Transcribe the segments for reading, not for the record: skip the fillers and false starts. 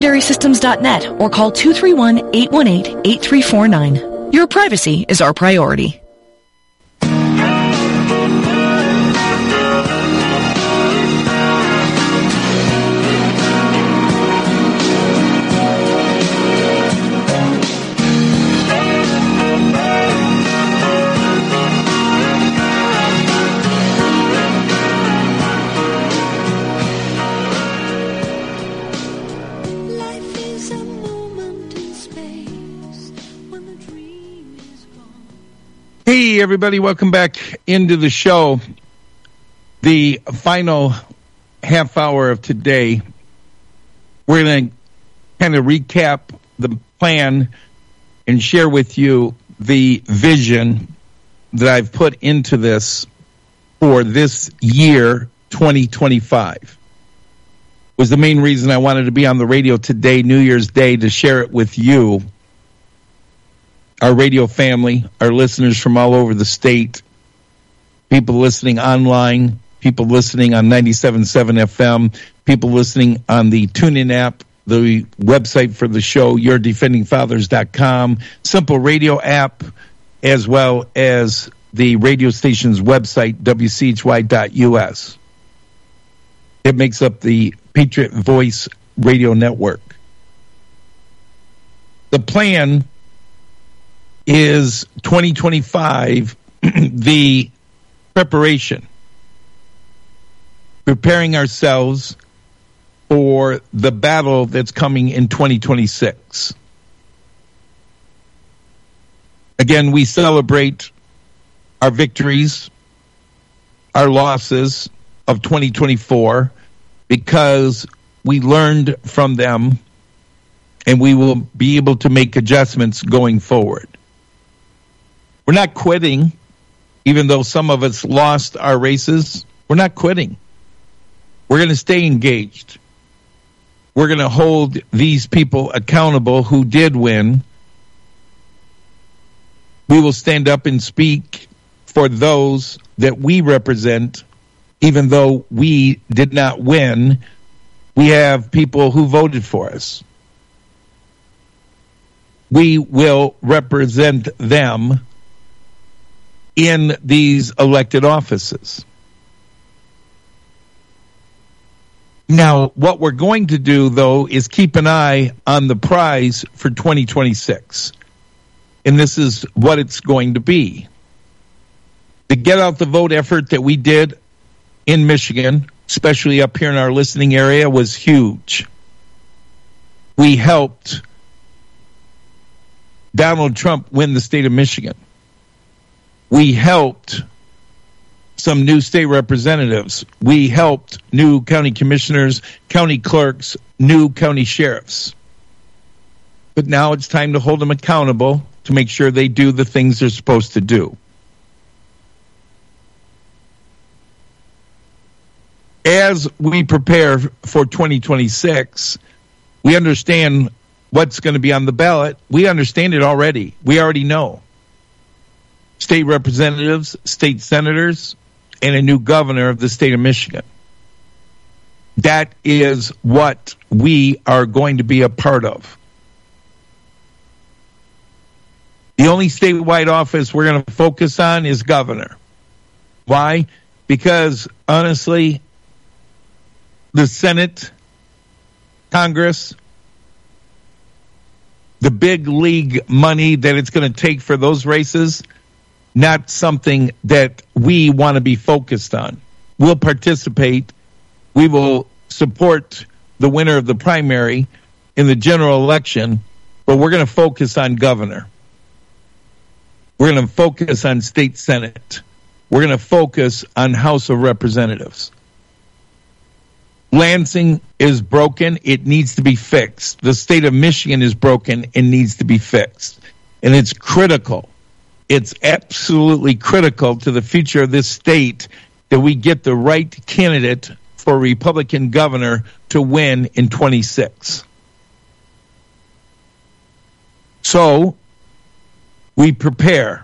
SecondArySystems.net or call 231-818-8349. Your privacy is our priority. Hey, everybody, welcome back into the show. The final half hour of today, we're going to kind of recap the plan and share with you the vision that I've put into this for this year, 2025. Was the main reason I wanted to be on the radio today, New Year's Day, to share it with you, our radio family, our listeners from all over the state, people listening online, people listening on 97.7 FM, people listening on the TuneIn app, the website for the show, yourdefendingfathers.com, simple radio app, as well as the radio station's website, wchy.us. It makes up the Patriot Voice Radio Network. The plan is 2025, the preparation, preparing ourselves for the battle that's coming in 2026. Again, we celebrate our victories, our losses of 2024, because we learned from them and we will be able to make adjustments going forward. We're not quitting, even though some of us lost our races. We're not quitting. We're going to stay engaged. We're going to hold these people accountable who did win. We will stand up and speak for those that we represent, even though we did not win. We have people who voted for us. We will represent them in these elected offices. Now, what we're going to do, though, is keep an eye on the prize for 2026. And this is what it's going to be. The Get Out the Vote effort that we did in Michigan, especially up here in our listening area, was huge. We helped Donald Trump win the state of Michigan. We helped some new state representatives. We helped new county commissioners, county clerks, new county sheriffs. But now it's time to hold them accountable to make sure they do the things they're supposed to do. As we prepare for 2026, we understand what's going to be on the ballot. We understand it already. We already know. State representatives, state senators, and a new governor of the state of Michigan. That is what we are going to be a part of. The only statewide office we're going to focus on is governor. Why? Because, honestly, the Senate, Congress, the big league money that it's going to take for those races, not something that we want to be focused on. We'll participate. We will support the winner of the primary in the general election, but we're going to focus on governor. We're going to focus on state senate. We're going to focus on House of Representatives. Lansing is broken. It needs to be fixed. The state of Michigan is broken and needs to be fixed. And it's critical. It's absolutely critical to the future of this state that we get the right candidate for Republican governor to win in 26. So we prepare.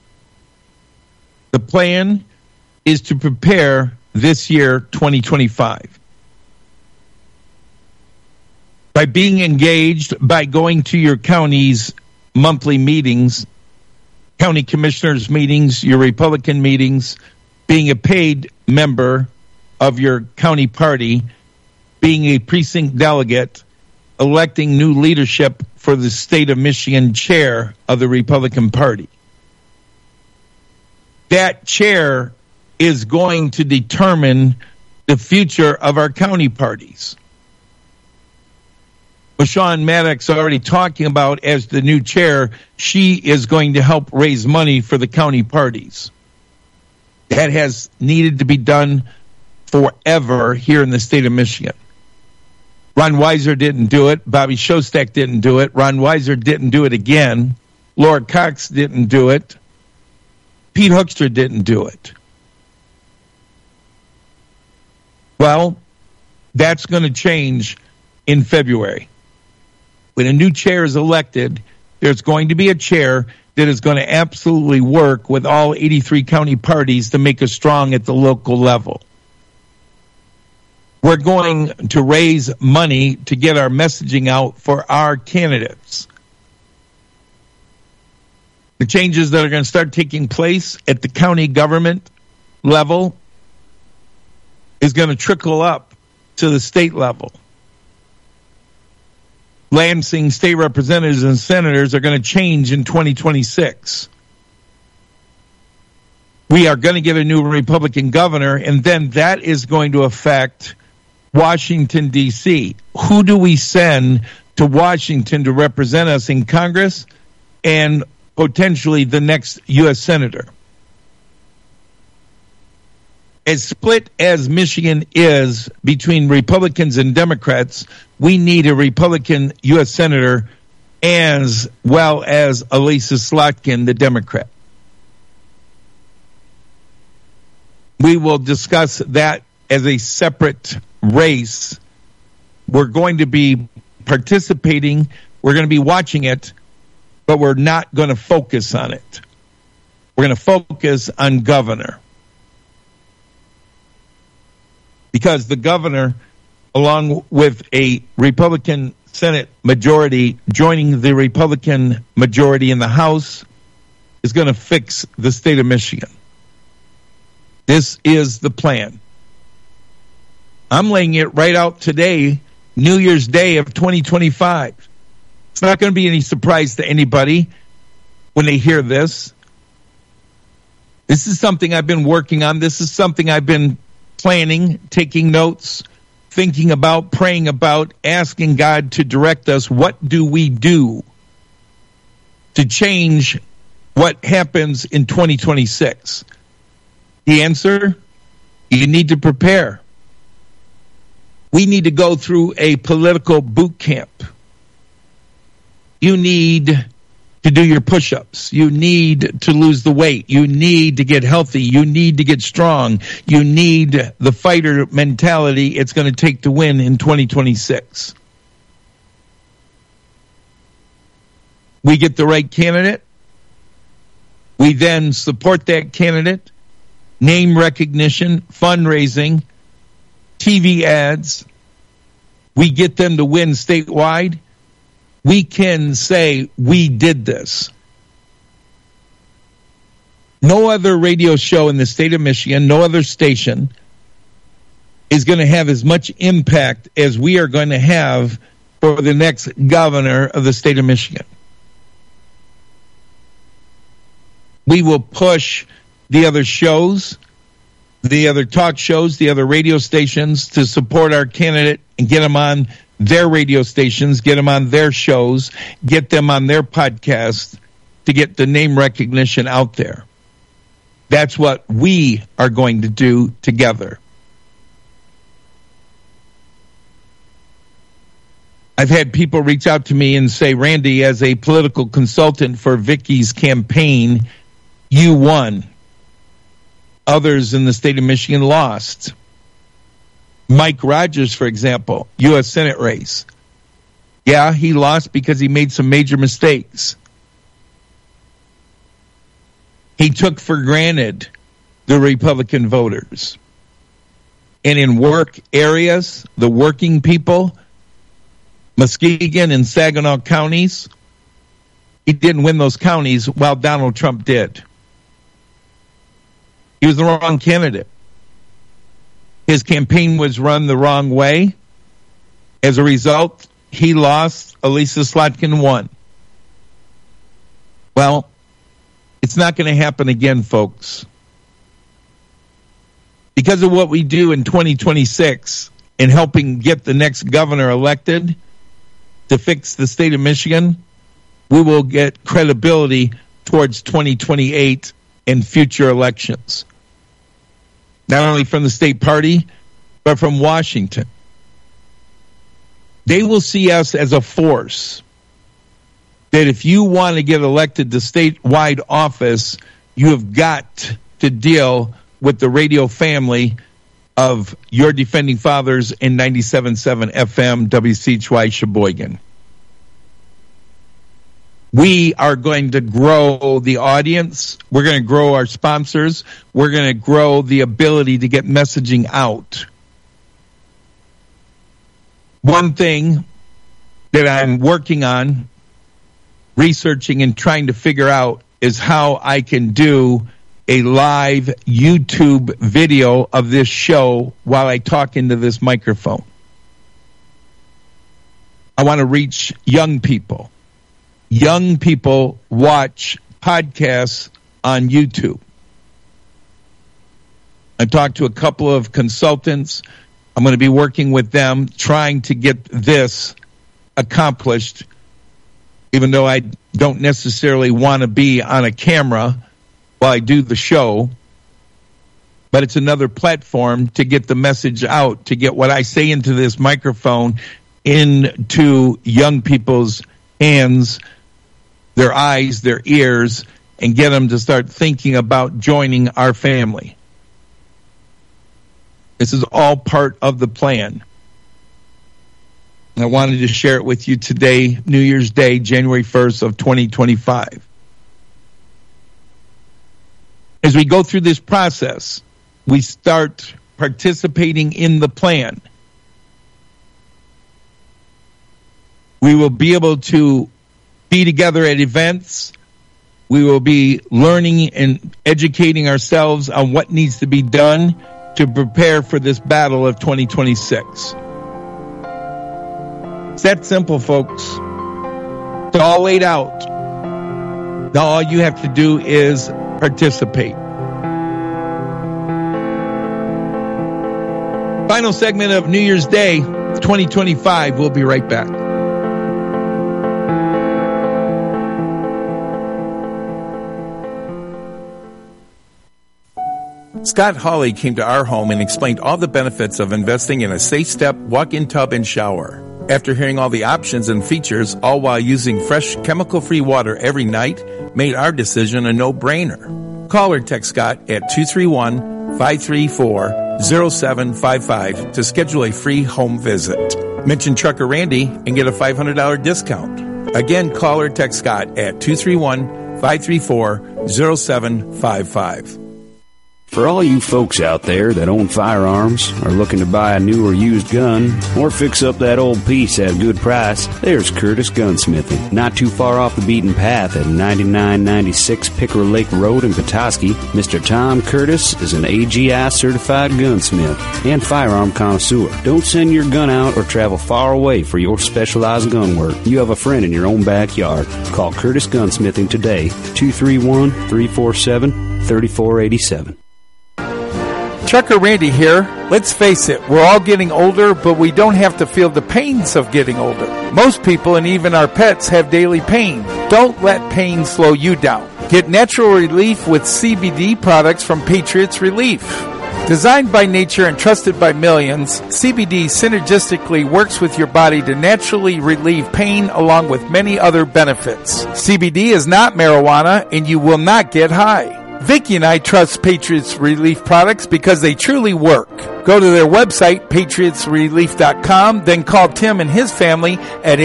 The plan is to prepare this year, 2025. by being engaged, by going to your county's monthly meetings, county commissioners meetings, your Republican meetings, being a paid member of your county party, being a precinct delegate, electing new leadership for the state of Michigan chair of the Republican Party. That chair is going to determine the future of our county parties. LaShawn Maddox already talking about as the new chair, she is going to help raise money for the county parties. That has needed to be done forever here in the state of Michigan. Ron Weiser didn't do it. Bobby Shostak didn't do it. Ron Weiser didn't do it again. Laura Cox didn't do it. Pete Hoekstra didn't do it. Well, that's going to change in February. When a new chair is elected, there's going to be a chair that is going to absolutely work with all 83 county parties to make us strong at the local level. We're going to raise money to get our messaging out for our candidates. The changes that are going to start taking place at the county government level is going to trickle up to the state level. Lansing state representatives and senators are going to change in 2026. We are going to get a new Republican governor, and then that is going to affect Washington, D.C. Who do we send to Washington to represent us in Congress and potentially the next U.S. Senator? As split as Michigan is between Republicans and Democrats, we need a Republican U.S. Senator as well as Elisa Slotkin, the Democrat. We will discuss that as a separate race. We're going to be participating, we're going to be watching it, but we're not going to focus on it. We're going to focus on governor. Because the governor, along with a Republican Senate majority joining the Republican majority in the House, is going to fix the state of Michigan. This is the plan. I'm laying it right out today, New Year's Day of 2025. It's not going to be any surprise to anybody when they hear this. This is something I've been working on. This is something I've been planning, taking notes, thinking about, praying about, asking God to direct us. What do we do to change what happens in 2026? The answer, you need to prepare. We need to go through a political boot camp. You need to do your push-ups. You need to lose the weight. You need to get healthy. You need to get strong. You need the fighter mentality it's going to take to win in 2026. We get the right candidate. We then support that candidate. Name recognition, fundraising, TV ads. We get them to win statewide. We can say we did this. No other radio show in the state of Michigan, no other station is going to have as much impact as we are going to have for the next governor of the state of Michigan. We will push the other shows, the other talk shows, the other radio stations to support our candidate and get them on their radio stations, get them on their shows, get them on their podcasts to get the name recognition out there. That's what we are going to do together. I've had people reach out to me and say, Randy, as a political consultant for Vicky's campaign, you won. Others in the state of Michigan lost. Mike Rogers, for example, U.S. Senate race. Yeah, he lost because he made some major mistakes. He took for granted the Republican voters. And in work areas, the working people, Muskegon and Saginaw counties. He didn't win those counties while Donald Trump did. He was the wrong candidate. His campaign was run the wrong way. As a result, he lost. Elisa Slotkin won. Well, it's not going to happen again, folks. Because of what we do in 2026 in helping get the next governor elected to fix the state of Michigan, we will get credibility towards 2028 and future elections. Not only from the state party, but from Washington. They will see us as a force that if you want to get elected to statewide office, you have got to deal with the radio family of your defending fathers in 97.7 FM WCHY Sheboygan. We are going to grow the audience. We're going to grow our sponsors. We're going to grow the ability to get messaging out. One thing that I'm working on, researching and trying to figure out is how I can do a live YouTube video of this show while I talk into this microphone. I want to reach young people. Young people watch podcasts on YouTube. I talked to a couple of consultants. I'm going to be working with them trying to get this accomplished, even though I don't necessarily want to be on a camera while I do the show. But it's another platform to get the message out, to get what I say into this microphone into young people's hands, their eyes, their ears, and get them to start thinking about joining our family. This is all part of the plan. I wanted to share it with you today, New Year's Day, January 1st of 2025. As we go through this process, we start participating in the plan. We will be able to be together at events. We will be learning and educating ourselves on what needs to be done to prepare for this battle of 2026. It's that simple, folks. It's all laid out. Now all you have to do is participate. Final segment of New Year's Day 2025. We'll be right back. Scott Hawley came to our home and explained all the benefits of investing in a Safe Step walk-in tub and shower. After hearing all the options and features, all while using fresh, chemical-free water every night, made our decision a no-brainer. Call or text Scott at 231-534-0755 to schedule a free home visit. Mention Trucker Randy and get a $500 discount. Again, call or text Scott at 231-534-0755. For all you folks out there that own firearms, are looking to buy a new or used gun, or fix up that old piece at a good price, there's Curtis Gunsmithing. Not too far off the beaten path at 9996 Pickerel Lake Road in Petoskey, Mr. Tom Curtis is an AGI certified gunsmith and firearm connoisseur. Don't send your gun out or travel far away for your specialized gun work. You have a friend in your own backyard. Call Curtis Gunsmithing today, 231-347-3487. Trucker Randy here. Let's face it, we're all getting older, but we don't have to feel the pains of getting older. Most people and even our pets have daily pain. Don't let pain slow you down. Get natural relief with CBD products from Patriots Relief. Designed by nature and trusted by millions, CBD synergistically works with your body to naturally relieve pain along with many other benefits. CBD is not marijuana and you will not get high. Vicki and I trust Patriots Relief products because they truly work. Go to their website, patriotsrelief.com, then call Tim and his family at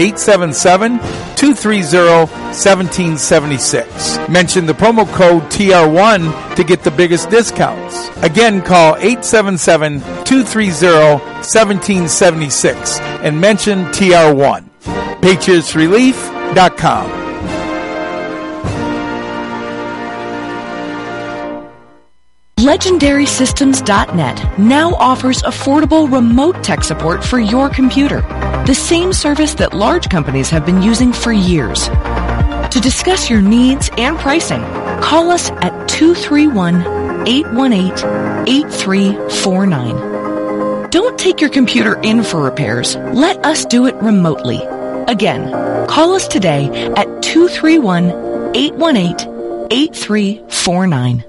877-230-1776. Mention the promo code TR1 to get the biggest discounts. Again, call 877-230-1776 and mention TR1. PatriotsRelief.com. LegendarySystems.net now offers affordable remote tech support for your computer, the same service that large companies have been using for years. To discuss your needs and pricing, call us at 231-818-8349. Don't take your computer in for repairs. Let us do it remotely. Again, call us today at 231-818-8349.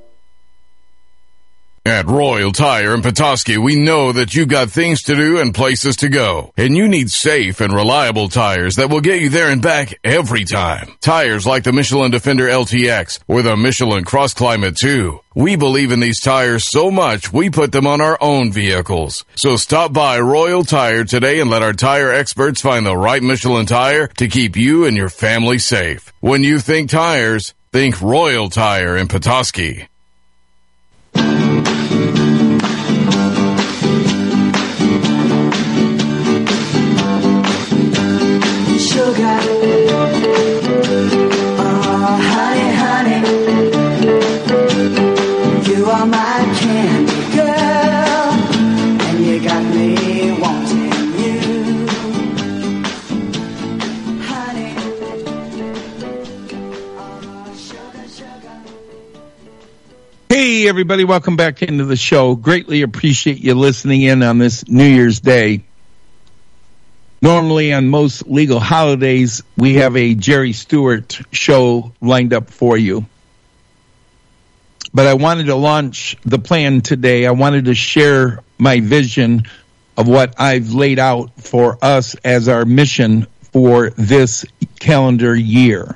At Royal Tire in Petoskey, we know that you got things to do and places to go, and you need safe and reliable tires that will get you there and back every time. Tires like the Michelin Defender LTX or the Michelin Cross Climate 2. We believe in these tires so much, we put them on our own vehicles. So stop by Royal Tire today and let our tire experts find the right Michelin tire to keep you and your family safe. When you think tires, think Royal Tire in Petoskey. Sugar, oh honey, honey, you are my candy girl, and you got me wanting you, honey, oh sugar, sugar. Hey, everybody, welcome back into the show. Greatly appreciate you listening in on this New Year's Day. Normally, on most legal holidays, we have a Jerry Stewart show lined up for you. But I wanted to launch the plan today. I wanted to share my vision of what I've laid out for us as our mission for this calendar year.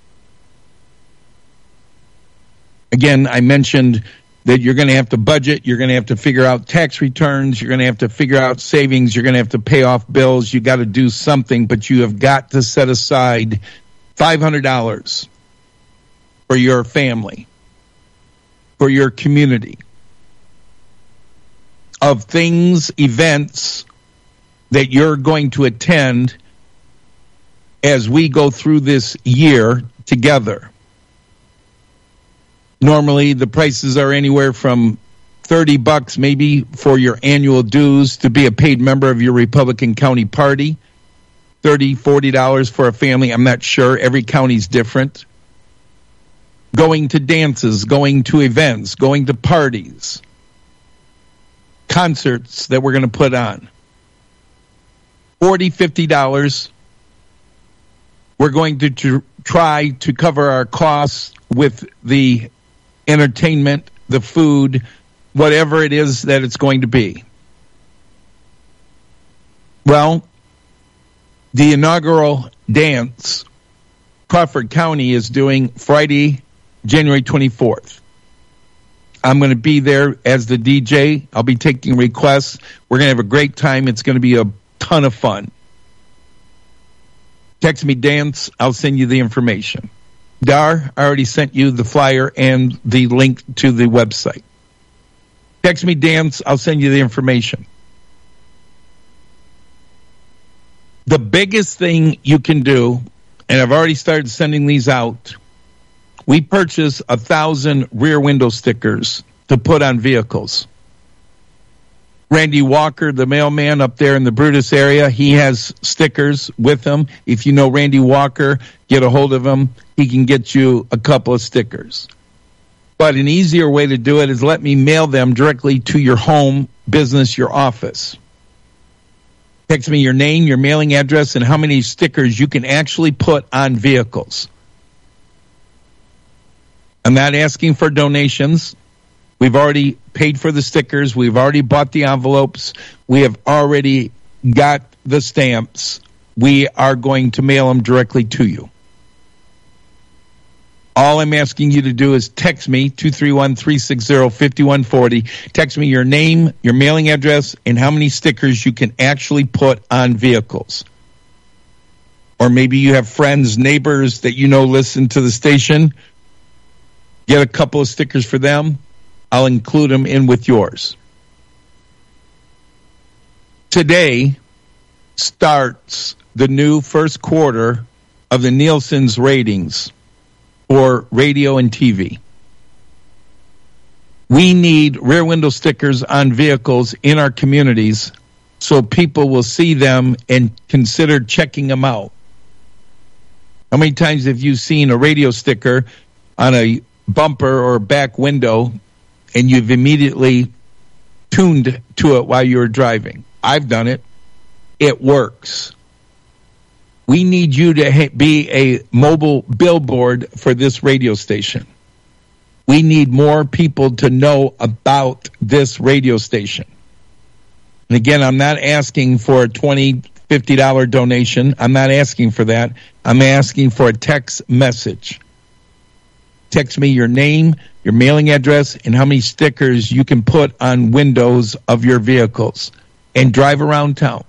Again, I mentioned that you're going to have to budget, you're going to have to figure out tax returns, you're going to have to figure out savings, you're going to have to pay off bills, you got to do something, but you have got to set aside $500 for your family, for your community, of things, events that you're going to attend as we go through this year together. Normally, the prices are anywhere from $30 maybe for your annual dues to be a paid member of your Republican County Party. $30, $40 for a family. I'm not sure. Every county's different. Going to dances, going to events, going to parties, concerts that we're going to put on. $40, $50. We're going to try to cover our costs with the entertainment, the food, whatever it is that it's going to be. Well, the inaugural dance, Crawford County is doing Friday, January 24th. I'm going to be there as the DJ. I'll be taking requests. We're going to have a great time. It's going to be a ton of fun. Text me dance. I'll send you the information. Dar, I already sent you the flyer and the link to the website. Text me dance. I'll send you the information. The biggest thing you can do, and I've already started sending these out, we purchased 1,000 rear window stickers to put on vehicles. Randy Walker, the mailman up there in the Brutus area, he has stickers with him. If you know Randy Walker, get a hold of him. He can get you a couple of stickers. But an easier way to do it is let me mail them directly to your home, business, your office. Text me your name, your mailing address, and how many stickers you can actually put on vehicles. I'm not asking for donations. We've already paid for the stickers. We've already bought the envelopes. We have already got the stamps. We are going to mail them directly to you. All I'm asking you to do is text me, 231-360-5140. Text me your name, your mailing address, and how many stickers you can actually put on vehicles. Or maybe you have friends, neighbors that you know listen to the station. Get a couple of stickers for them. I'll include them in with yours. Today starts the new first quarter of the Nielsen's ratings for radio and TV. We need rear window stickers on vehicles in our communities so people will see them and consider checking them out. How many times have you seen a radio sticker on a bumper or back window and you've immediately tuned to it while you were driving? I've done it. It works. We need you to be a mobile billboard for this radio station. We need more people to know about this radio station. And again, I'm not asking for a $20, $50 donation. I'm not asking for that. I'm asking for a text message. Text me your name, your mailing address, and how many stickers you can put on windows of your vehicles, and drive around town.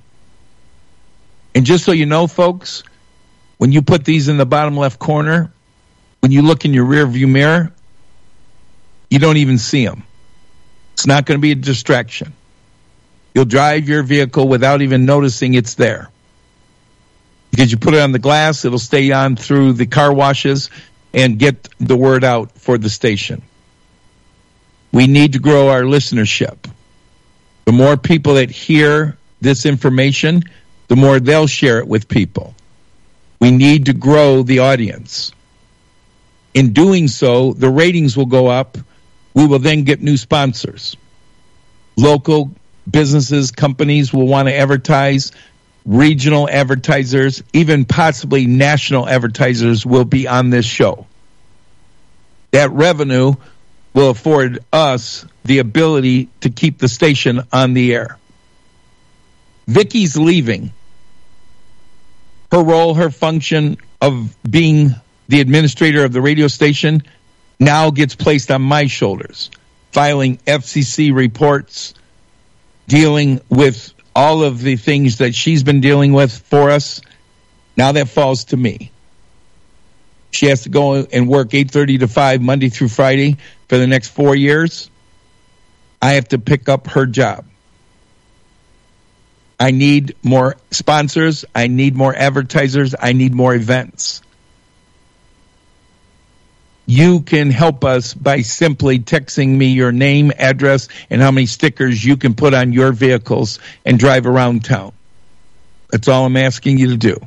And just so you know, folks, when you put these in the bottom left corner, when you look in your rear view mirror, you don't even see them. It's not going to be a distraction. You'll drive your vehicle without even noticing it's there. Because you put it on the glass, it'll stay on through the car washes and get the word out for the station. We need to grow our listenership. The more people that hear this information, the more they'll share it with people. We need to grow the audience. In doing so, the ratings will go up. We will then get new sponsors. Local businesses, companies will want to advertise. Regional advertisers, even possibly national advertisers will be on this show. That revenue will afford us the ability to keep the station on the air. Vicky's leaving. Her role, her function of being the administrator of the radio station now gets placed on my shoulders, filing FCC reports, dealing with all of the things that she's been dealing with for us. Now that falls to me. She has to go and work 8:30 to 5 Monday through Friday for the next 4 years. I have to pick up her job. I need more sponsors. I need more advertisers. I need more events. You can help us by simply texting me your name, address, and how many stickers you can put on your vehicles and drive around town. That's all I'm asking you to do.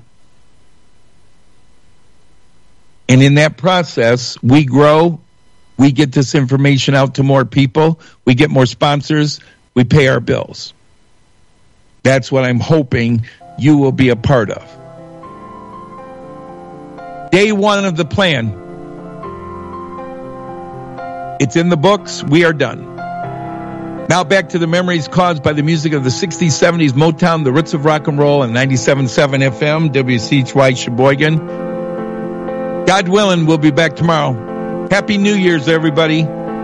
And in that process, we grow, we get this information out to more people, we get more sponsors, we pay our bills. That's what I'm hoping you will be a part of. Day one of the plan. It's in the books. We are done. Now back to the memories caused by the music of the 60s, 70s, Motown, the roots of rock and roll, and 97.7 FM, WCHY Sheboygan. God willing, we'll be back tomorrow. Happy New Year's, everybody.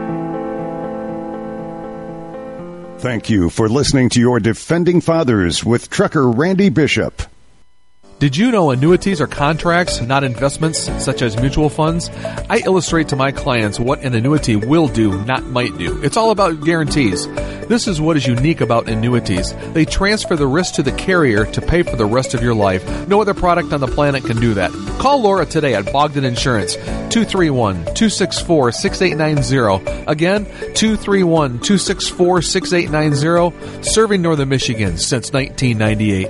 Thank you for listening to your Defending Fathers with Trucker Randy Bishop. Did you know annuities are contracts, not investments, such as mutual funds? I illustrate to my clients what an annuity will do, not might do. It's all about guarantees. This is what is unique about annuities. They transfer the risk to the carrier to pay for the rest of your life. No other product on the planet can do that. Call Laura today at Bogdan Insurance, 231-264-6890. Again, 231-264-6890, serving Northern Michigan since 1998.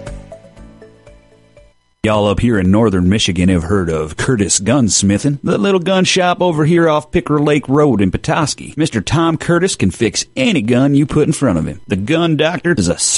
Y'all up here in northern Michigan have heard of Curtis Gunsmithing, the little gun shop over here off Picker Lake Road in Petoskey. Mr. Tom Curtis can fix any gun you put in front of him. The Gun Doctor is a